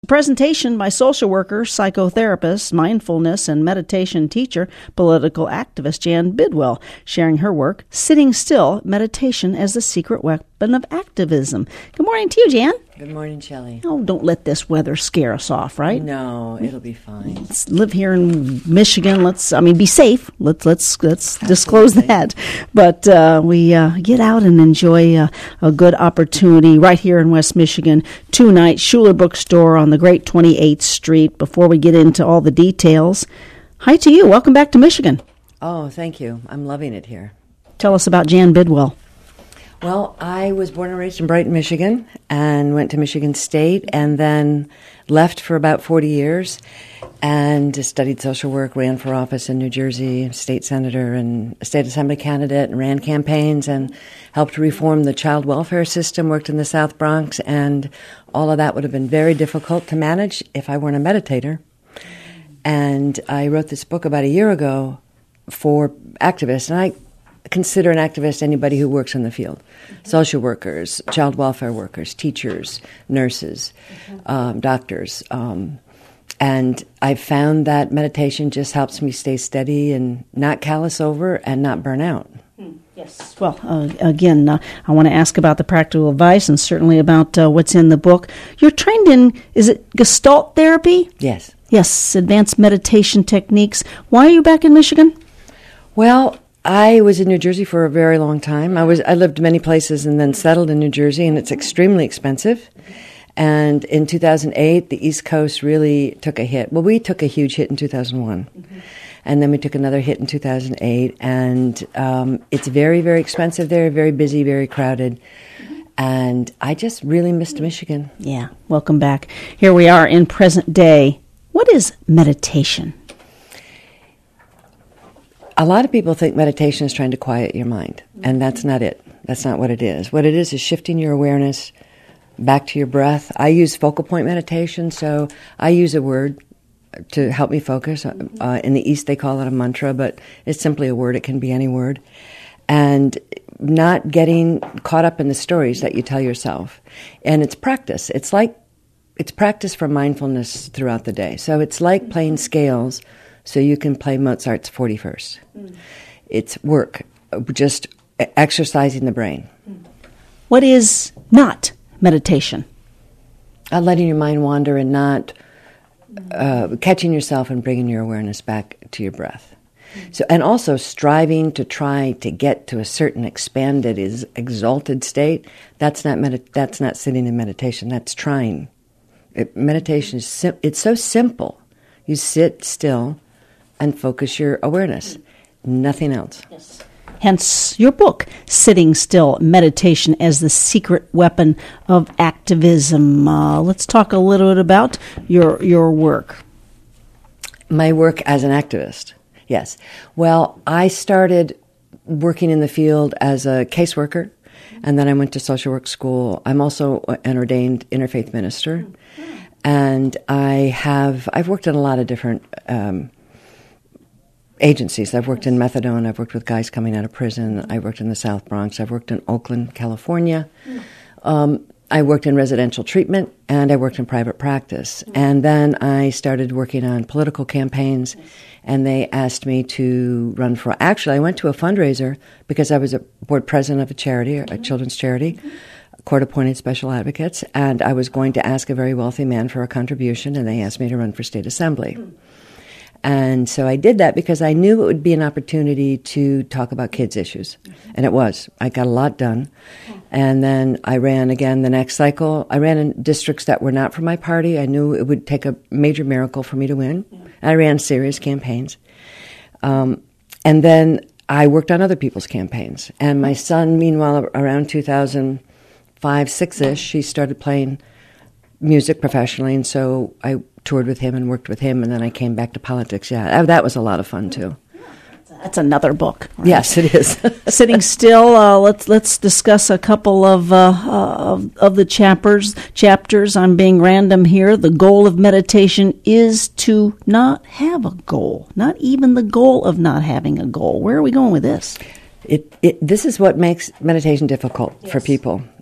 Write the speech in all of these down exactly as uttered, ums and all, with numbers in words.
Presentation by social worker, psychotherapist, mindfulness and meditation teacher, political activist Jan Bidwell, sharing her work, Sitting Still, Meditation as the Secret Weapon of Activism. Good morning to you, Jan. Good morning, Shelley. Oh, don't let this weather scare us off, right? No, it'll be fine. Let's live here in Michigan. Let's, I mean, be safe. Let's let's let's disclose that. But uh, we uh, get out and enjoy uh, a good opportunity right here in West Michigan tonight. Schuler Bookstore on the Great twenty-eighth Street. Before we get into all the details, hi to you. Welcome back to Michigan. Oh, thank you. I'm loving it here. Tell us about Jan Bidwell. Well, I was born and raised in Brighton, Michigan, and went to Michigan State, and then left for about forty years, and studied social work, ran for office in New Jersey, state senator and state assembly candidate, and ran campaigns, and helped reform the child welfare system, worked in the South Bronx, and all of that would have been very difficult to manage if I weren't a meditator. And I wrote this book about a year ago for activists, and I consider an activist anybody who works in the field. Mm-hmm. Social workers, child welfare workers, teachers, nurses, mm-hmm. um, doctors. Um, and I found that meditation just helps me stay steady and not callous over and not burn out. Mm, yes. Well, uh, again, uh, I want to ask about the practical advice and certainly about uh, what's in the book. You're trained in, is it Gestalt therapy? Yes. Yes, advanced meditation techniques. Why are you back in Michigan? Well, I was in New Jersey for a very long time. I was I lived many places and then settled in New Jersey, and it's extremely expensive. And in two thousand eight, the East Coast really took a hit. Well, we took a huge hit in two thousand one, mm-hmm. and then we took another hit in two thousand eight. And um, it's very, very expensive there, very busy, very crowded. And I just really missed Michigan. Yeah, welcome back. Here we are in present day. What is meditation? A lot of people think meditation is trying to quiet your mind, and that's not it. That's not what it is. What it is is shifting your awareness back to your breath. I use focal point meditation, so I use a word to help me focus. Uh, in the East, they call it a mantra, but it's simply a word. It can be any word. And not getting caught up in the stories that you tell yourself. And it's practice. It's like, it's practice for mindfulness throughout the day. So it's like playing scales so you can play Mozart's forty-first. Mm. It's work, just exercising the brain. What is not meditation? Uh, letting your mind wander and not uh, catching yourself and bringing your awareness back to your breath. Mm. So, and also striving to try to get to a certain expanded, is exalted state. That's not medi- That's not sitting in meditation. That's trying. It, meditation is sim- it's so simple. You sit still and focus your awareness. Nothing else. Yes. Hence your book, Sitting Still, Meditation as the Secret Weapon of Activism. Uh, let's talk a little bit about your your work. My work as an activist, yes. Well, I started working in the field as a caseworker, and then I went to social work school. I'm also an ordained interfaith minister, and I have, I've worked in a lot of different um agencies. I've worked in methadone. I've worked with guys coming out of prison. I worked in the South Bronx. I've worked in Oakland, California. Um, I worked in residential treatment, and I worked in private practice. And then I started working on political campaigns, and they asked me to run for... Actually, I went to a fundraiser because I was a board president of a charity, a children's charity, court-appointed special advocates, and I was going to ask a very wealthy man for a contribution, and they asked me to run for state assembly. And so I did that because I knew it would be an opportunity to talk about kids' issues. Mm-hmm. And it was. I got a lot done. Okay. And then I ran again the next cycle. I ran in districts that were not for my party. I knew it would take a major miracle for me to win. Yeah. I ran serious campaigns. Um, and then I worked on other people's campaigns. And my son, meanwhile, around two thousand five, six-ish, he started playing music professionally. And so I toured with him and worked with him, and then I came back to politics. Yeah, that was a lot of fun too. That's another book. Right? Yes, it is. Sitting Still. Uh, let's let's discuss a couple of, uh, of of the chapters. Chapters. I'm being random here. The goal of meditation is to not have a goal. Not even the goal of not having a goal. Where are we going with this? It, it this is what makes meditation difficult yes. for people.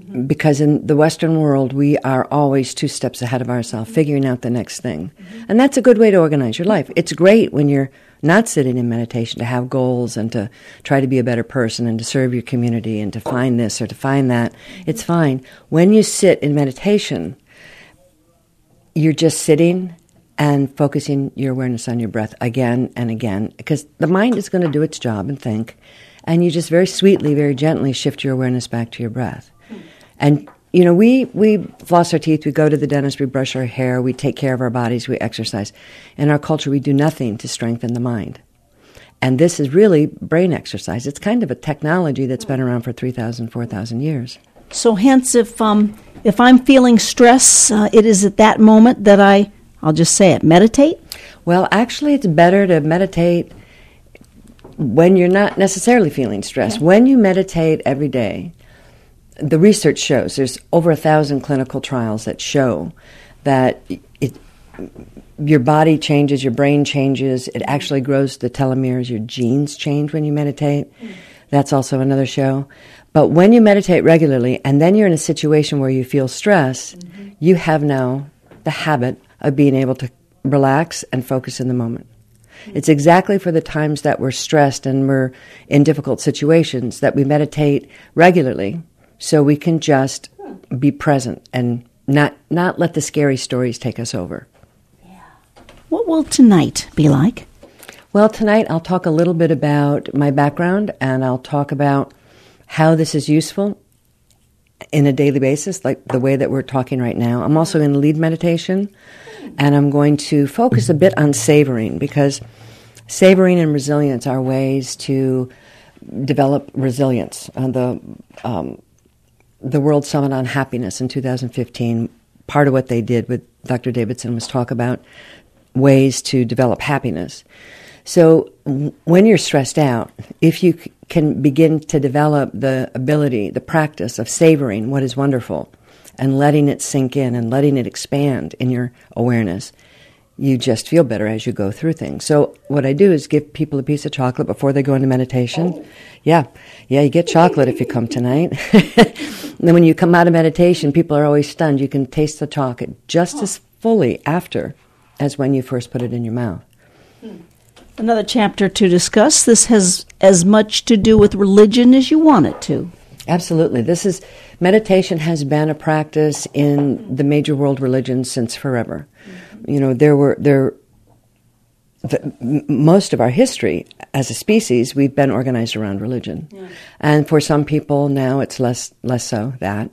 Mm-hmm. Because in the Western world, we are always two steps ahead of ourselves, mm-hmm. figuring out the next thing. Mm-hmm. And that's a good way to organize your life. It's great when you're not sitting in meditation to have goals and to try to be a better person and to serve your community and to find this or to find that. Mm-hmm. It's fine. When you sit in meditation, you're just sitting and focusing your awareness on your breath again and again, because the mind is going to do its job and think, and you just very sweetly, very gently shift your awareness back to your breath. And, you know, we, we floss our teeth, we go to the dentist, we brush our hair, we take care of our bodies, we exercise. In our culture, we do nothing to strengthen the mind. And this is really brain exercise. It's kind of a technology that's been around for three thousand, four thousand years. So hence, if um, if I'm feeling stress, uh, it is at that moment that I, I'll just say it, meditate? Well, actually, it's better to meditate when you're not necessarily feeling stress. Okay. When you meditate every day, the research shows, there's over a thousand clinical trials that show that it, your body changes, your brain changes, it actually grows the telomeres, your genes change when you meditate. Mm. That's also another show. But when you meditate regularly, and then you're in a situation where you feel stress, mm-hmm. you have now the habit of being able to relax and focus in the moment. Mm-hmm. It's exactly for the times that we're stressed and we're in difficult situations that we meditate regularly so we can just be present and not not let the scary stories take us over. Yeah. What will tonight be like? Well, tonight I'll talk a little bit about my background, and I'll talk about how this is useful in a daily basis, like the way that we're talking right now. I'm also going to lead meditation, and I'm going to focus a bit on savoring, because savoring and resilience are ways to develop resilience. Uh, the um, the World Summit on Happiness in two thousand fifteen, part of what they did with Doctor Davidson was talk about ways to develop happiness. So w- when you're stressed out, if you c- can begin to develop the ability, the practice of savoring what is wonderful and letting it sink in and letting it expand in your awareness, you just feel better as you go through things. So what I do is give people a piece of chocolate before they go into meditation. Oh. Yeah, yeah, you get chocolate if you come tonight. And then when you come out of meditation, people are always stunned. You can taste the chocolate just as fully after as when you first put it in your mouth. Hmm. Another chapter to discuss. This has as much to do with religion as you want it to. Absolutely. This is meditation has been a practice in the major world religions since forever. Mm-hmm. You know, there were there the, m- most of our history as a species, we've been organized around religion, yeah. And for some people now it's less less so that.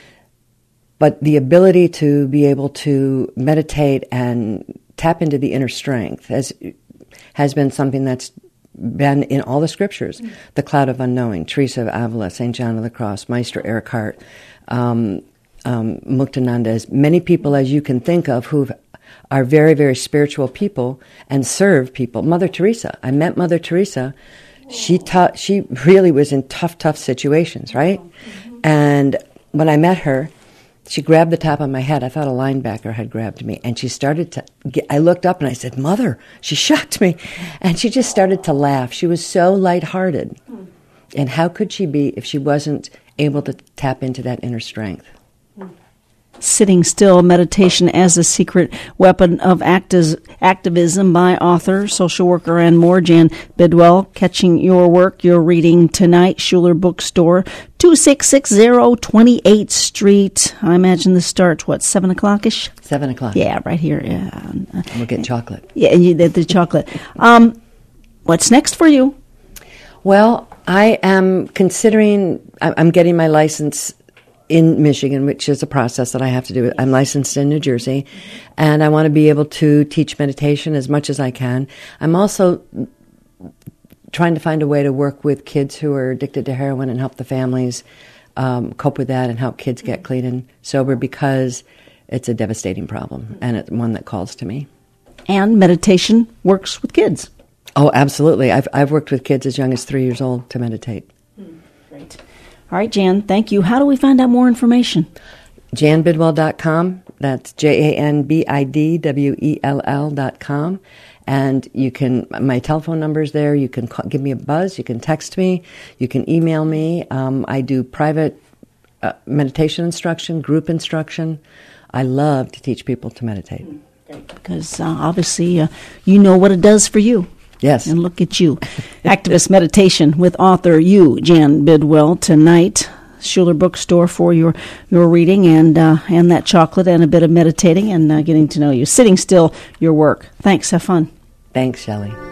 But the ability to be able to meditate and tap into the inner strength has has been something that's been in all the scriptures. Mm-hmm. The Cloud of Unknowing, Teresa of Avila, Saint John of the Cross, Meister Eckhart, um, um, Muktananda, as many people as you can think of who are very, very spiritual people and serve people. Mother Teresa, I met Mother Teresa. She ta- she really was in tough, tough situations, right? Mm-hmm. And when I met her, she grabbed the top of my head. I thought a linebacker had grabbed me. And she started to get, I looked up and I said, Mother, she shocked me. And she just started to laugh. She was so lighthearted. And how could she be if she wasn't able to tap into that inner strength? Sitting Still, Meditation as a Secret Weapon of Actis- Activism by author, social worker, and more, Jan Bidwell. Catching your work, your reading tonight, Schuler Bookstore, two six six zero twenty-eighth Street. I imagine this starts, what, seven o'clock-ish? seven o'clock. Yeah, right here. Yeah. And we'll get chocolate. Yeah, and you, the, the chocolate. Um, what's next for you? Well, I am considering, I'm getting my license in Michigan, which is a process that I have to do. I'm licensed in New Jersey, and I want to be able to teach meditation as much as I can. I'm also trying to find a way to work with kids who are addicted to heroin and help the families um, cope with that and help kids get clean and sober, because it's a devastating problem, and it's one that calls to me. And meditation works with kids. Oh, absolutely. I've I've worked with kids as young as three years old to meditate. Hmm. Great. All right, Jan, thank you. How do we find out more information? jan bidwell dot com. That's J A N B I D W E L L dot com. And you can, my telephone number is there. You can call, give me a buzz. You can text me. You can email me. Um, I do private uh, meditation instruction, group instruction. I love to teach people to meditate. Because uh, obviously uh, you know what it does for you. Yes. And look at you. Activist Meditation with author you, Jan Bidwell, tonight. Schuler Bookstore for your, your reading and uh, and that chocolate and a bit of meditating and uh, getting to know you. Sitting Still, your work. Thanks. Have fun. Thanks, Shelley.